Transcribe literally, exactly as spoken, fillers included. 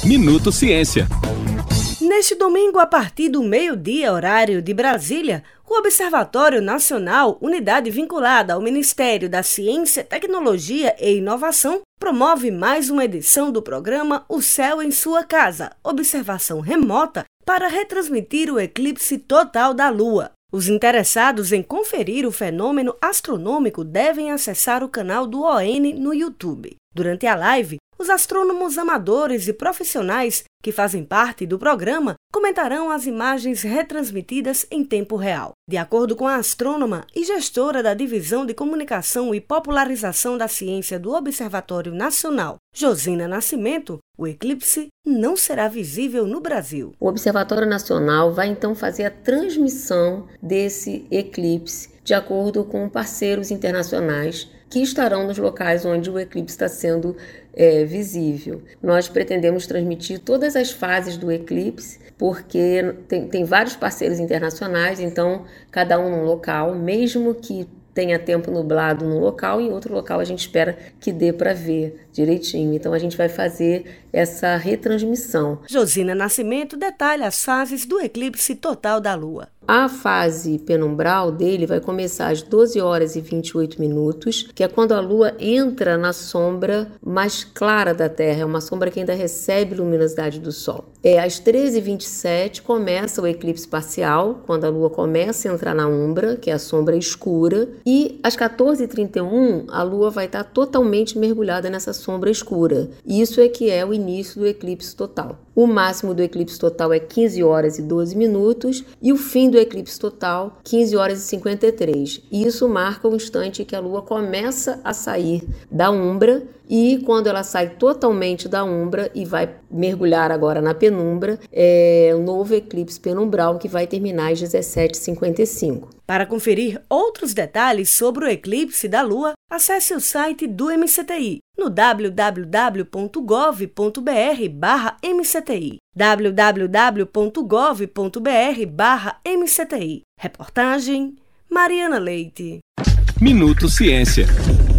Minuto Ciência. Neste domingo, a partir do meio-dia, horário de Brasília, o Observatório Nacional, unidade vinculada ao Ministério da Ciência, Tecnologia e Inovação, promove mais uma edição do programa O Céu em Sua Casa, observação remota, para retransmitir o eclipse total da Lua. Os interessados em conferir o fenômeno astronômico devem acessar o canal do O N no YouTube. Durante a live, os astrônomos amadores e profissionais que fazem parte do programa comentarão as imagens retransmitidas em tempo real. De acordo com a astrônoma e gestora da Divisão de Comunicação e Popularização da Ciência do Observatório Nacional, Josina Nascimento, o eclipse não será visível no Brasil. O Observatório Nacional vai então fazer a transmissão desse eclipse de acordo com parceiros internacionais que estarão nos locais onde o eclipse está sendo é, visível. Nós pretendemos transmitir todas as fases do eclipse, porque tem, tem vários parceiros internacionais, então cada um num local, mesmo que tenha tempo nublado num local, e em outro local a gente espera que dê para ver direitinho. Então a gente vai fazer essa retransmissão. Josina Nascimento detalha as fases do eclipse total da Lua. A fase penumbral dele vai começar às doze horas e vinte e oito minutos, que é quando a Lua entra na sombra mais clara da Terra, é uma sombra que ainda recebe luminosidade do Sol. É, às treze e vinte e sete começa o eclipse parcial, quando a Lua começa a entrar na umbra, que é a sombra escura, e às quatorze e trinta e um a Lua vai estar totalmente mergulhada nessa sombra escura. Isso é que é o início do eclipse total. O máximo do eclipse total é quinze horas e doze minutos e o fim do eclipse total, quinze horas e cinquenta e três. E isso marca o instante que a Lua começa a sair da umbra, e quando ela sai totalmente da umbra e vai mergulhar agora na penumbra, é o novo eclipse penumbral, que vai terminar às dezessete e cinquenta e cinco. Para conferir outros detalhes sobre o eclipse da Lua, acesse o site do M C T I no w w w ponto gov ponto b r barra M C T I. w w w ponto gov ponto b r barra M C T I. Reportagem Mariana Leite. Minuto Ciência.